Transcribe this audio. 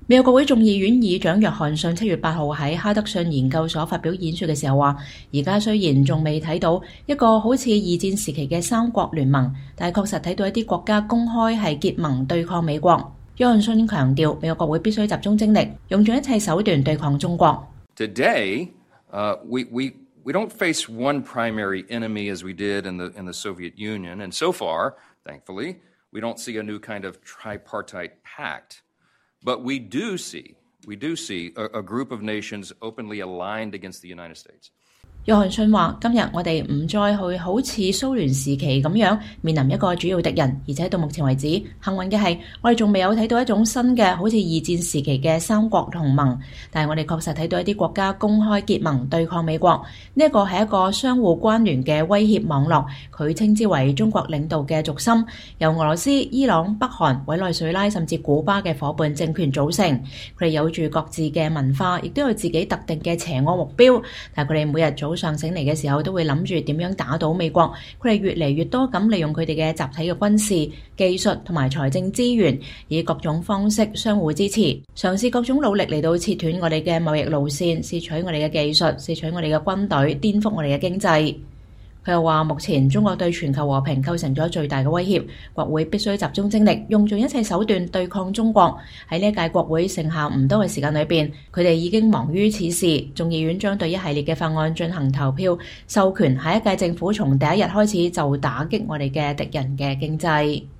美國國會眾議院議長約翰遜7月8號喺哈德遜研究所發表演說嘅時候話，而家雖然仲未睇到一個好似二戰時期嘅三國聯盟，但係確實睇到一啲國家公開係結盟對抗美國。約翰遜強調，美國國會必須集中精力，用盡一切手段對抗中國。 Today, we don't face one primary enemy as we did in the Soviet Union, and so far, thankfully, we don't see a new kind of tripartite pact.But we do see a group of nations openly aligned against the United States. 約翰遜話：今日我哋唔再去好似蘇聯時期咁樣面臨一個主要敵人，而且到目前為止，幸運嘅係我哋仲未有睇到一種新嘅好似二戰時期嘅三國同盟，但係我哋確實睇到一啲國家公開結盟對抗美國，呢一個係一個相互關聯嘅威脅網絡，佢稱之為中國領導嘅軸心，由俄羅斯、伊朗、北韓、委內瑞拉甚至古巴嘅夥伴政權組成，佢哋有住各自嘅文化，亦都有自己特定嘅邪惡目標，但係佢哋每日早上醒嚟嘅時候都會諗住點樣打倒美國，佢哋越嚟越多咁利用佢哋嘅集體嘅軍事、技術同埋財政資源，以各種方式相互支持，嘗試各種努力嚟到切斷我哋嘅貿易路線，竊取我哋嘅技術，竊取我哋嘅軍隊，顛覆我哋嘅經濟。佢又話，目前中國對全球和平構成咗最大嘅威脅，國會必須集中精力，用盡一切手段對抗中國。喺呢一屆國會剩下唔多嘅時間裏邊，佢哋已經忙於此事。眾議院將對一系列嘅法案進行投票，授權下一屆政府從第一日開始就打擊我哋嘅敵人嘅經濟。